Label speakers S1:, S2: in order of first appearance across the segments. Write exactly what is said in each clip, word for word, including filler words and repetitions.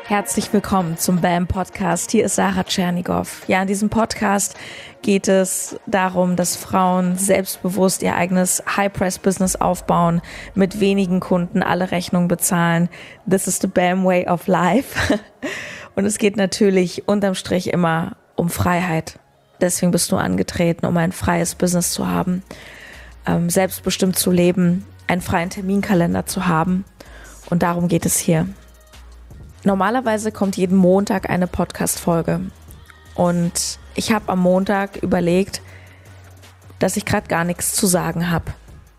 S1: Herzlich willkommen zum B A M Podcast. Hier ist Sarah Tschernigow. Ja, in diesem Podcast geht es darum, dass Frauen selbstbewusst ihr eigenes High-Price-Business aufbauen, mit wenigen Kunden alle Rechnungen bezahlen. This is the B A M way of life. Und es geht natürlich unterm Strich immer um Freiheit. Deswegen bist du angetreten, um ein freies Business zu haben, ähm, selbstbestimmt zu leben, einen freien Terminkalender zu haben. Und darum geht es hier. Normalerweise kommt jeden Montag eine Podcast-Folge und ich habe am Montag überlegt, dass ich gerade gar nichts zu sagen habe.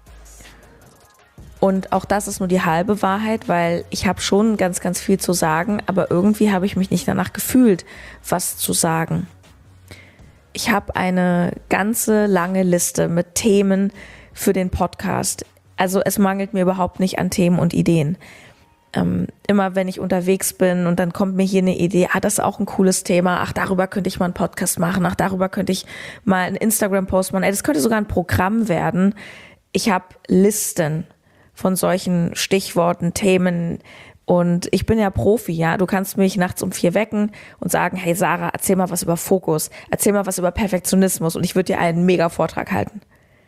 S1: Und auch das ist nur die halbe Wahrheit, weil ich habe schon ganz, ganz viel zu sagen, aber irgendwie habe ich mich nicht danach gefühlt, was zu sagen. Ich habe eine ganze lange Liste mit Themen für den Podcast. Also es mangelt mir überhaupt nicht an Themen und Ideen. Ähm, immer wenn ich unterwegs bin und dann kommt mir hier eine Idee, ah, das ist auch ein cooles Thema, ach, darüber könnte ich mal einen Podcast machen, ach, darüber könnte ich mal einen Instagram-Post machen, ey, das könnte sogar ein Programm werden. Ich habe Listen von solchen Stichworten, Themen und ich bin ja Profi, ja, du kannst mich nachts um vier wecken und sagen, hey Sarah, erzähl mal was über Fokus, erzähl mal was über Perfektionismus und ich würde dir einen mega Vortrag halten.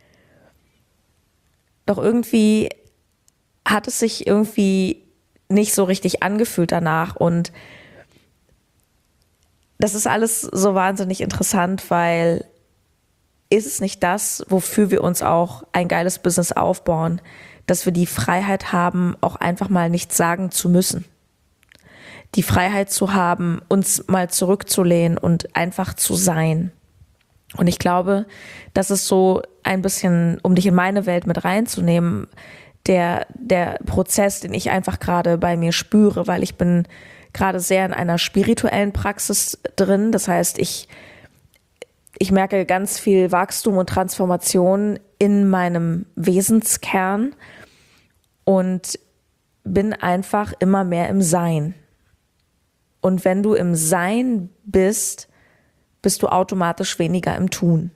S1: Doch irgendwie hat es sich irgendwie nicht so richtig angefühlt danach und das ist alles so wahnsinnig interessant, weil ist es nicht das, wofür wir uns auch ein geiles Business aufbauen, dass wir die Freiheit haben, auch einfach mal nichts sagen zu müssen. Die Freiheit zu haben, uns mal zurückzulehnen und einfach zu sein. Und ich glaube, das ist so ein bisschen, um dich in meine Welt mit reinzunehmen, der, der Prozess, den ich einfach gerade bei mir spüre, weil ich bin gerade sehr in einer spirituellen Praxis drin. Das heißt, ich, ich merke ganz viel Wachstum und Transformation in meinem Wesenskern und bin einfach immer mehr im Sein. Und wenn du im Sein bist, bist du automatisch weniger im Tun.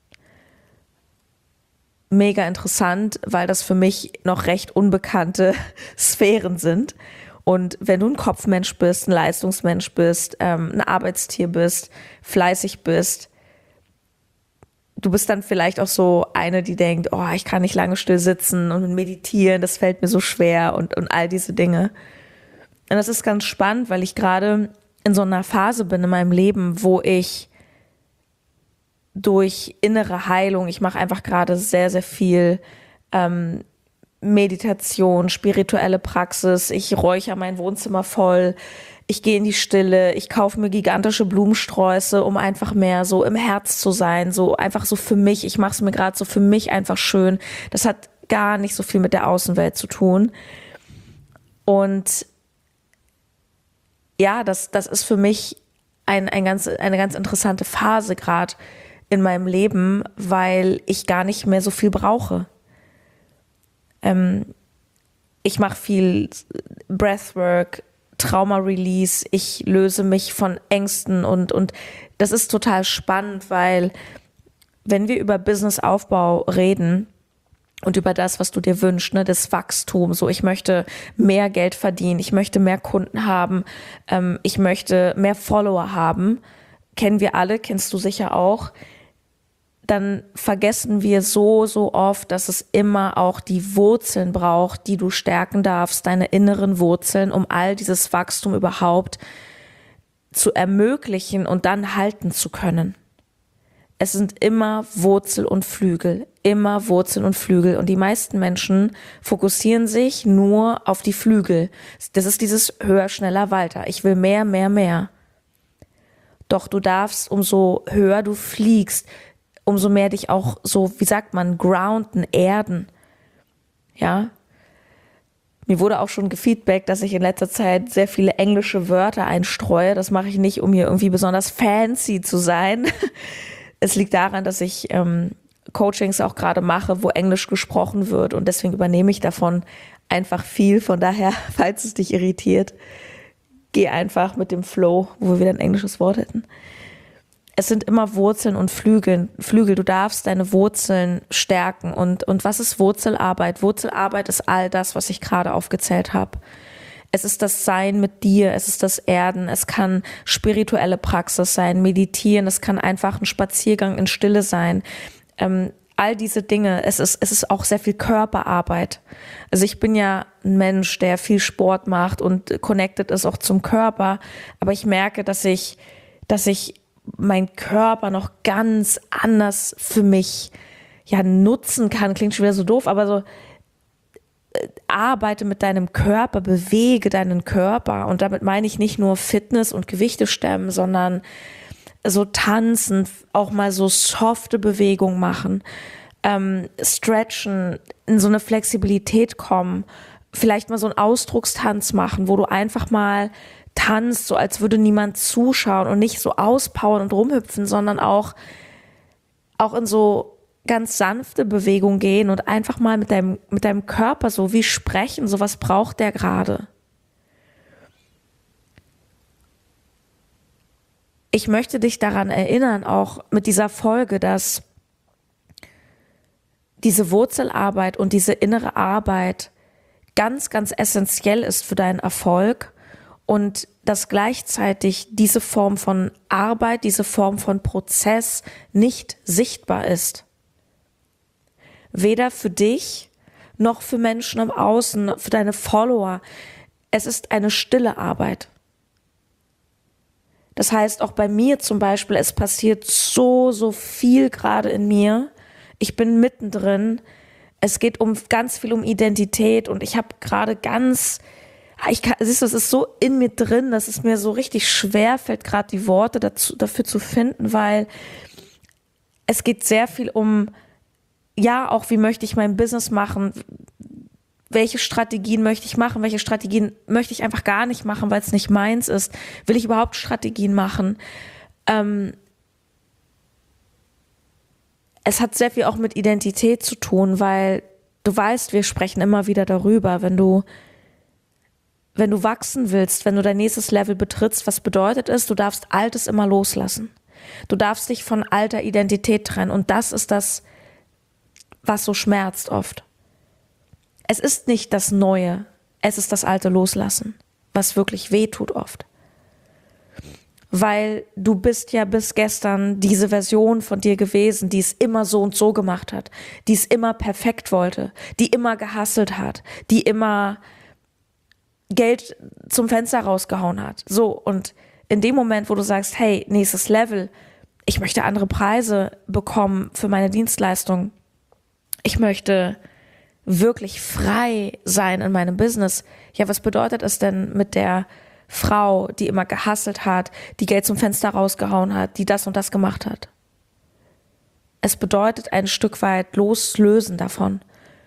S1: Mega interessant, weil das für mich noch recht unbekannte Sphären sind. Und wenn du ein Kopfmensch bist, ein Leistungsmensch bist, ähm, ein Arbeitstier bist, fleißig bist, du bist dann vielleicht auch so eine, die denkt, oh, ich kann nicht lange still sitzen und meditieren, das fällt mir so schwer und, und all diese Dinge. Und das ist ganz spannend, weil ich gerade in so einer Phase bin in meinem Leben, wo ich durch innere Heilung, ich mache einfach gerade sehr, sehr viel ähm, Meditation, spirituelle Praxis, ich räuchere mein Wohnzimmer voll, ich gehe in die Stille, ich kaufe mir gigantische Blumensträuße, um einfach mehr so im Herz zu sein, so einfach so für mich, ich mache es mir gerade so für mich einfach schön. Das hat gar nicht so viel mit der Außenwelt zu tun. Und ja, das, das ist für mich ein, ein ganz, eine ganz interessante Phase gerade in meinem Leben, weil ich gar nicht mehr so viel brauche. Ähm, ich mache viel Breathwork, Trauma-Release, ich löse mich von Ängsten und, und das ist total spannend, weil wenn wir über Businessaufbau reden und über das, was du dir wünschst, ne, das Wachstum, so ich möchte mehr Geld verdienen, ich möchte mehr Kunden haben, ähm, ich möchte mehr Follower haben, kennen wir alle, kennst du sicher auch, dann vergessen wir so, so oft, dass es immer auch die Wurzeln braucht, die du stärken darfst, deine inneren Wurzeln, um all dieses Wachstum überhaupt zu ermöglichen und dann halten zu können. Es sind immer Wurzel und Flügel, immer Wurzel und Flügel. Und die meisten Menschen fokussieren sich nur auf die Flügel. Das ist dieses höher, schneller, weiter. Ich will mehr, mehr, mehr. Doch du darfst, umso höher du fliegst, umso mehr dich auch so, wie sagt man, grounden, erden. Ja. Mir wurde auch schon gefeedbackt, dass ich in letzter Zeit sehr viele englische Wörter einstreue. Das mache ich nicht, um hier irgendwie besonders fancy zu sein. Es liegt daran, dass ich ähm, Coachings auch gerade mache, wo Englisch gesprochen wird und deswegen übernehme ich davon einfach viel. Von daher, falls es dich irritiert, geh einfach mit dem Flow, wo wir wieder ein englisches Wort hätten. Es sind immer Wurzeln und Flügel. Flügel. Du darfst deine Wurzeln stärken. Und, und was ist Wurzelarbeit? Wurzelarbeit ist all das, was ich gerade aufgezählt habe. Es ist das Sein mit dir, es ist das Erden, es kann spirituelle Praxis sein, meditieren, es kann einfach ein Spaziergang in Stille sein. Ähm, all diese Dinge, es ist, es ist auch sehr viel Körperarbeit. Also ich bin ja ein Mensch, der viel Sport macht und connected ist auch zum Körper, aber ich merke, dass ich, dass ich meinen Körper noch ganz anders für mich ja nutzen kann. Klingt schon wieder so doof, aber so äh, arbeite mit deinem Körper, bewege deinen Körper, und damit meine ich nicht nur Fitness und Gewichte stemmen, sondern so tanzen, auch mal so softe Bewegungen machen, ähm, stretchen, in so eine Flexibilität kommen, vielleicht mal so einen Ausdruckstanz machen, wo du einfach mal tanzt, so als würde niemand zuschauen, und nicht so auspowern und rumhüpfen, sondern auch, auch in so ganz sanfte Bewegungen gehen und einfach mal mit deinem, mit deinem Körper so wie sprechen, so was braucht der gerade. Ich möchte dich daran erinnern, auch mit dieser Folge, dass diese Wurzelarbeit und diese innere Arbeit ganz, ganz essentiell ist für deinen Erfolg, und dass gleichzeitig diese Form von Arbeit, diese Form von Prozess nicht sichtbar ist. Weder für dich noch für Menschen im Außen, für deine Follower. Es ist eine stille Arbeit. Das heißt, auch bei mir zum Beispiel, es passiert so, so viel gerade in mir. Ich bin mittendrin. Es geht um ganz viel um Identität, und ich habe gerade ganz, ich kann, siehst du, es ist so in mir drin, dass es mir so richtig schwer fällt, gerade die Worte dazu, dafür zu finden, weil es geht sehr viel um, ja, auch wie möchte ich mein Business machen, welche Strategien möchte ich machen, welche Strategien möchte ich einfach gar nicht machen, weil es nicht meins ist. Will ich überhaupt Strategien machen? Ähm, es hat sehr viel auch mit Identität zu tun, weil du weißt, wir sprechen immer wieder darüber, wenn du, wenn du wachsen willst, wenn du dein nächstes Level betrittst, was bedeutet es, du darfst Altes immer loslassen. Du darfst dich von alter Identität trennen, und das ist das, was so schmerzt oft. Es ist nicht das Neue, es ist das Alte loslassen, was wirklich weh tut oft. Weil du bist ja bis gestern diese Version von dir gewesen, die es immer so und so gemacht hat, die es immer perfekt wollte, die immer gehustelt hat, die immer Geld zum Fenster rausgehauen hat. So, und in dem Moment, wo du sagst, hey, nächstes Level, ich möchte andere Preise bekommen für meine Dienstleistung, ich möchte wirklich frei sein in meinem Business. Ja, was bedeutet es denn mit der Frau, die immer gehustelt hat, die Geld zum Fenster rausgehauen hat, die das und das gemacht hat? Es bedeutet ein Stück weit loslösen davon.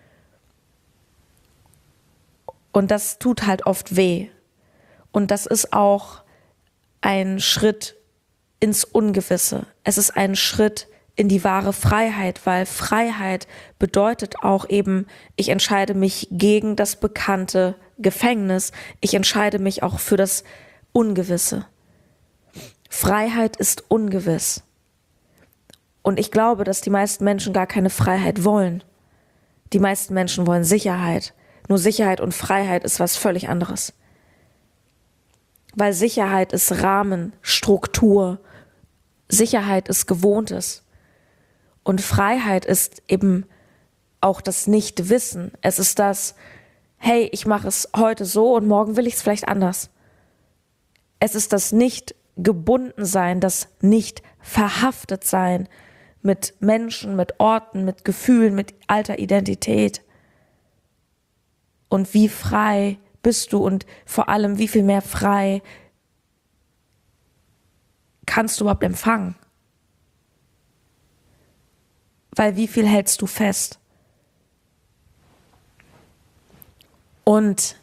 S1: Und das tut halt oft weh. Und das ist auch ein Schritt ins Ungewisse. Es ist ein Schritt in die wahre Freiheit, weil Freiheit bedeutet auch eben, ich entscheide mich gegen das bekannte Gefängnis. Ich entscheide mich auch für das Ungewisse. Freiheit ist ungewiss. Und ich glaube, dass die meisten Menschen gar keine Freiheit wollen. Die meisten Menschen wollen Sicherheit. Nur Sicherheit und Freiheit ist was völlig anderes. Weil Sicherheit ist Rahmen, Struktur. Sicherheit ist Gewohntes. Und Freiheit ist eben auch das Nichtwissen. Es ist das, hey, ich mache es heute so und morgen will ich es vielleicht anders. Es ist das Nicht-Gebundensein, das Nicht-Verhaftet-Sein mit Menschen, mit Orten, mit Gefühlen, mit alter Identität. Und wie frei bist du, und vor allem, wie viel mehr frei kannst du überhaupt empfangen? Weil wie viel hältst du fest? Und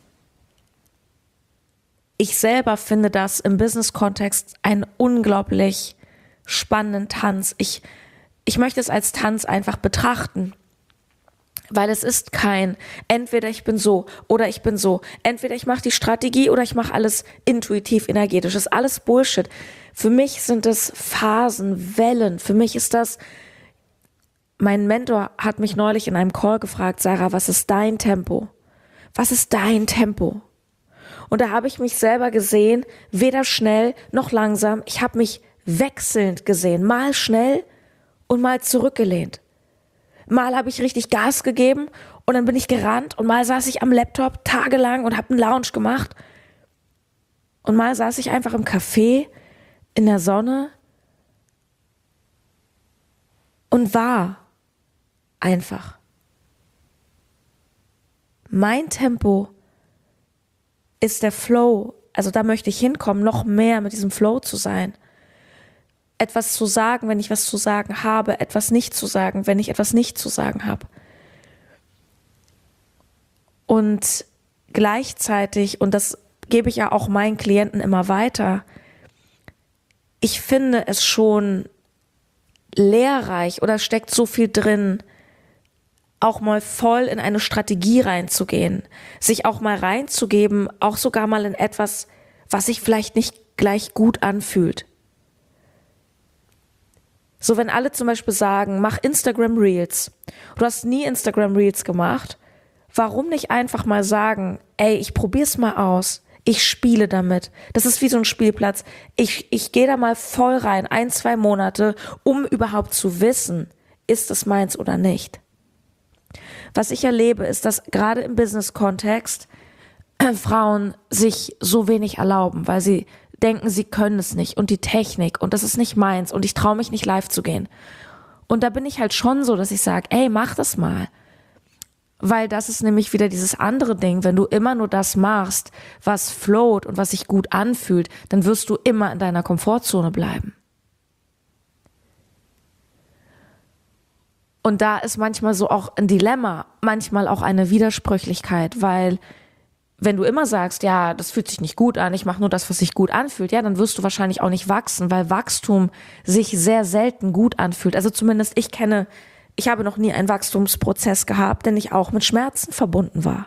S1: ich selber finde das im Business-Kontext einen unglaublich spannenden Tanz. Ich, ich möchte es als Tanz einfach betrachten, weil es ist kein, entweder ich bin so oder ich bin so. Entweder ich mache die Strategie oder ich mache alles intuitiv, energetisch. Das ist alles Bullshit. Für mich sind es Phasen, Wellen. Für mich ist das, mein Mentor hat mich neulich in einem Call gefragt, Sarah, was ist dein Tempo? Was ist dein Tempo? Und da habe ich mich selber gesehen, weder schnell noch langsam. Ich habe mich wechselnd gesehen, mal schnell und mal zurückgelehnt. Mal habe ich richtig Gas gegeben und dann bin ich gerannt und mal saß ich am Laptop tagelang und habe einen Lounge gemacht. Und mal saß ich einfach im Café in der Sonne und war einfach. Mein Tempo ist der Flow, also da möchte ich hinkommen, noch mehr mit diesem Flow zu sein. Etwas zu sagen, wenn ich was zu sagen habe, etwas nicht zu sagen, wenn ich etwas nicht zu sagen habe. Und gleichzeitig, und das gebe ich ja auch meinen Klienten immer weiter, ich finde es schon lehrreich oder steckt so viel drin, auch mal voll in eine Strategie reinzugehen, sich auch mal reinzugeben, auch sogar mal in etwas, was sich vielleicht nicht gleich gut anfühlt. So, wenn alle zum Beispiel sagen, mach Instagram Reels. Du hast nie Instagram Reels gemacht. Warum nicht einfach mal sagen, ey, ich probier's mal aus. Ich spiele damit. Das ist wie so ein Spielplatz. Ich, ich gehe da mal voll rein, ein, zwei Monate, um überhaupt zu wissen, ist es meins oder nicht. Was ich erlebe, ist, dass gerade im Business-Kontext äh, Frauen sich so wenig erlauben, weil sie denken, sie können es nicht und die Technik und das ist nicht meins und ich traue mich nicht live zu gehen. Und da bin ich halt schon so, dass ich sage, ey, mach das mal. Weil das ist nämlich wieder dieses andere Ding, wenn du immer nur das machst, was float und was sich gut anfühlt, dann wirst du immer in deiner Komfortzone bleiben. Und da ist manchmal so auch ein Dilemma, manchmal auch eine Widersprüchlichkeit, weil wenn du immer sagst, ja, das fühlt sich nicht gut an, ich mache nur das, was sich gut anfühlt, ja, dann wirst du wahrscheinlich auch nicht wachsen, weil Wachstum sich sehr selten gut anfühlt. Also zumindest ich kenne, ich habe noch nie einen Wachstumsprozess gehabt, der nicht auch mit Schmerzen verbunden war.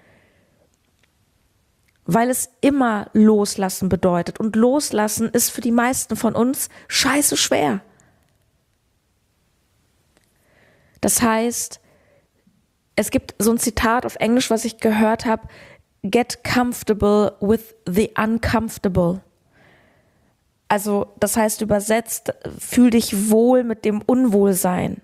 S1: Weil es immer loslassen bedeutet. Und loslassen ist für die meisten von uns scheiße schwer. Das heißt, es gibt so ein Zitat auf Englisch, was ich gehört habe, get comfortable with the uncomfortable. Also das heißt übersetzt, fühl dich wohl mit dem Unwohlsein.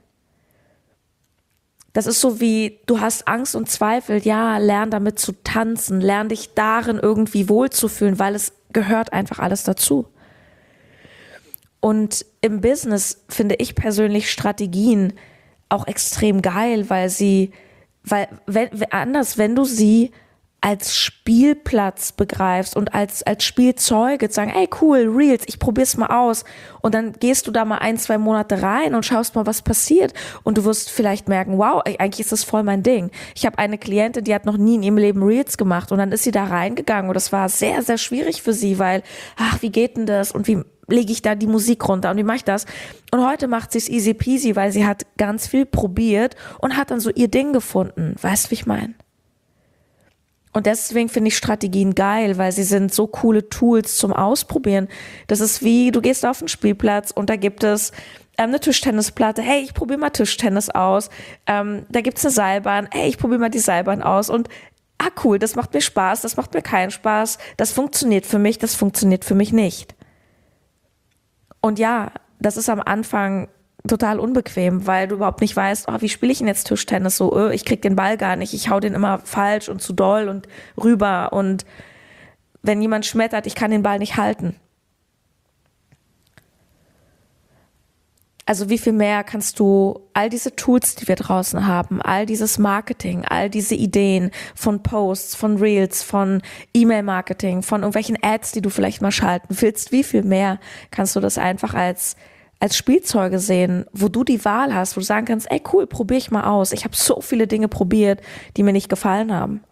S1: Das ist so wie, du hast Angst und Zweifel, ja, lern damit zu tanzen, lern dich darin irgendwie wohlzufühlen, weil es gehört einfach alles dazu. Und im Business finde ich persönlich Strategien auch extrem geil, weil sie, weil, wenn, anders, wenn du sie als Spielplatz begreifst und als, als Spielzeuge zu sagen, ey cool, Reels, ich probier's mal aus. Und dann gehst du da mal ein, zwei Monate rein und schaust mal, was passiert. Und du wirst vielleicht merken, wow, eigentlich ist das voll mein Ding. Ich habe eine Klientin, die hat noch nie in ihrem Leben Reels gemacht und dann ist sie da reingegangen und das war sehr, sehr schwierig für sie, weil, ach, wie geht denn das und wie lege ich da die Musik runter und wie mache ich das? Und heute macht sie es easy peasy, weil sie hat ganz viel probiert und hat dann so ihr Ding gefunden. Weißt du, wie ich meine? Und deswegen finde ich Strategien geil, weil sie sind so coole Tools zum Ausprobieren. Das ist wie, du gehst auf den Spielplatz und da gibt es ähm, eine Tischtennisplatte. Hey, ich probiere mal Tischtennis aus. Ähm, da gibt es eine Seilbahn. Hey, ich probiere mal die Seilbahn aus. Und ah cool, das macht mir Spaß, das macht mir keinen Spaß. Das funktioniert für mich, das funktioniert für mich nicht. Und ja, das ist am Anfang total unbequem, weil du überhaupt nicht weißt, oh, wie spiele ich denn jetzt Tischtennis so, oh, ich krieg den Ball gar nicht, ich hau den immer falsch und zu doll und rüber und wenn jemand schmettert, ich kann den Ball nicht halten. Also wie viel mehr kannst du all diese Tools, die wir draußen haben, all dieses Marketing, all diese Ideen von Posts, von Reels, von E-Mail-Marketing, von irgendwelchen Ads, die du vielleicht mal schalten willst, wie viel mehr kannst du das einfach als als Spielzeuge sehen, wo du die Wahl hast, wo du sagen kannst, ey cool, probiere ich mal aus. Ich habe so viele Dinge probiert, die mir nicht gefallen haben.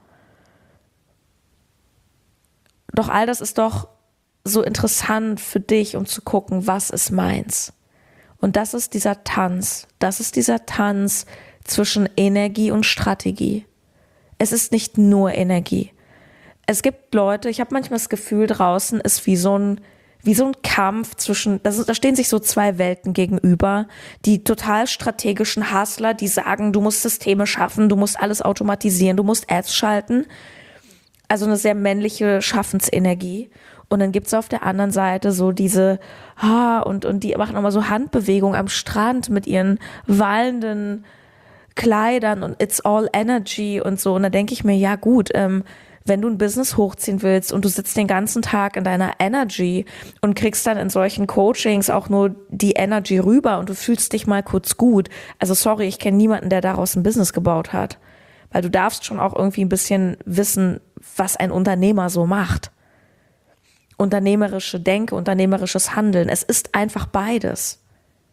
S1: Doch all das ist doch so interessant für dich, um zu gucken, was ist meins. Und das ist dieser Tanz. Das ist dieser Tanz zwischen Energie und Strategie. Es ist nicht nur Energie. Es gibt Leute, ich habe manchmal das Gefühl, draußen ist wie so ein wie so ein Kampf zwischen, da stehen sich so zwei Welten gegenüber, die total strategischen Hustler, die sagen, du musst Systeme schaffen, du musst alles automatisieren, du musst Ads schalten, also eine sehr männliche Schaffensenergie. Und dann gibt's auf der anderen Seite so diese, ah, und, und die machen immer so Handbewegungen am Strand mit ihren wallenden Kleidern und it's all energy und so. Und da denke ich mir, ja gut, ähm, wenn du ein Business hochziehen willst und du sitzt den ganzen Tag in deiner Energy und kriegst dann in solchen Coachings auch nur die Energy rüber und du fühlst dich mal kurz gut. Also sorry, ich kenne niemanden, der daraus ein Business gebaut hat. Weil du darfst schon auch irgendwie ein bisschen wissen, was ein Unternehmer so macht. Unternehmerische Denke, unternehmerisches Handeln. Es ist einfach beides.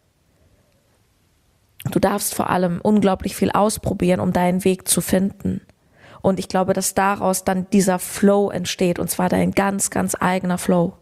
S1: Du darfst vor allem unglaublich viel ausprobieren, um deinen Weg zu finden. Und ich glaube, dass daraus dann dieser Flow entsteht, und zwar dein ganz, ganz eigener Flow.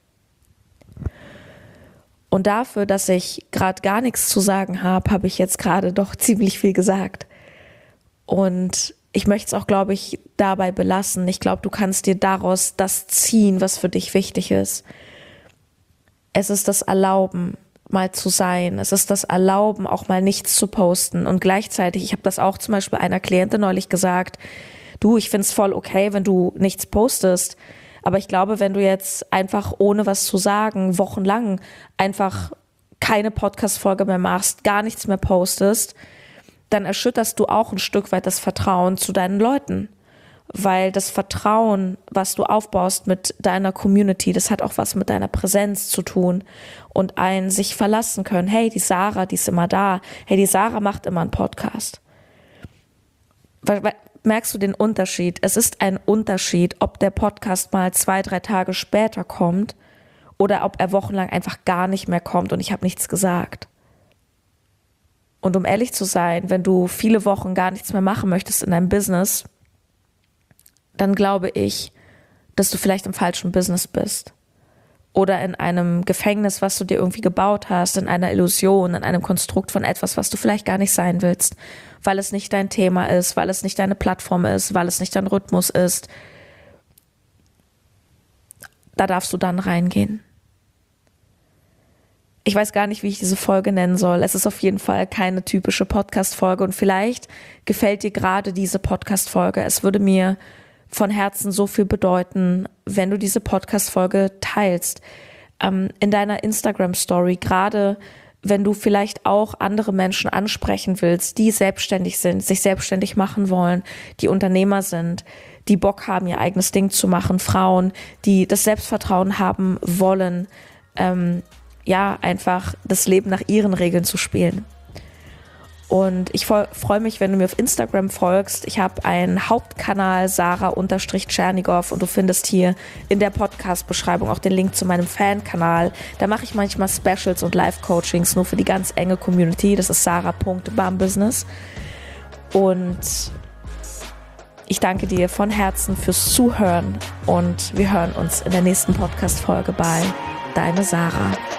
S1: Und dafür, dass ich gerade gar nichts zu sagen habe, habe ich jetzt gerade doch ziemlich viel gesagt. Und ich möchte es auch, glaube ich, dabei belassen. Ich glaube, du kannst dir daraus das ziehen, was für dich wichtig ist. Es ist das Erlauben, mal zu sein. Es ist das Erlauben, auch mal nichts zu posten. Und gleichzeitig, ich habe das auch zum Beispiel einer Klientin neulich gesagt, du, ich finde es voll okay, wenn du nichts postest. Aber ich glaube, wenn du jetzt einfach ohne was zu sagen, wochenlang einfach keine Podcast-Folge mehr machst, gar nichts mehr postest, dann erschütterst du auch ein Stück weit das Vertrauen zu deinen Leuten. Weil das Vertrauen, was du aufbaust mit deiner Community, das hat auch was mit deiner Präsenz zu tun. Und ein sich verlassen können, hey, die Sarah, die ist immer da. Hey, die Sarah macht immer einen Podcast. Weil, weil, merkst du den Unterschied? Es ist ein Unterschied, ob der Podcast mal zwei, drei Tage später kommt oder ob er wochenlang einfach gar nicht mehr kommt und ich habe nichts gesagt. Und um ehrlich zu sein, wenn du viele Wochen gar nichts mehr machen möchtest in deinem Business, dann glaube ich, dass du vielleicht im falschen Business bist. Oder in einem Gefängnis, was du dir irgendwie gebaut hast, in einer Illusion, in einem Konstrukt von etwas, was du vielleicht gar nicht sein willst, weil es nicht dein Thema ist, weil es nicht deine Plattform ist, weil es nicht dein Rhythmus ist. Da darfst du dann reingehen. Ich weiß gar nicht, wie ich diese Folge nennen soll. Es ist auf jeden Fall keine typische Podcast-Folge und vielleicht gefällt dir gerade diese Podcast-Folge. Es würde mir von Herzen so viel bedeuten, wenn du diese Podcast-Folge teilst, ähm, in deiner Instagram-Story, gerade wenn du vielleicht auch andere Menschen ansprechen willst, die selbstständig sind, sich selbstständig machen wollen, die Unternehmer sind, die Bock haben, ihr eigenes Ding zu machen, Frauen, die das Selbstvertrauen haben wollen, ähm, ja, einfach das Leben nach ihren Regeln zu spielen. Und ich freue mich, wenn du mir auf Instagram folgst. Ich habe einen Hauptkanal, Sarah-Tschernigow, und du findest hier in der Podcast-Beschreibung auch den Link zu meinem Fan-Kanal. Da mache ich manchmal Specials und Live-Coachings nur für die ganz enge Community. Das ist sarah punkt bambusiness. Und ich danke dir von Herzen fürs Zuhören und wir hören uns in der nächsten Podcast-Folge bei Deine Sarah.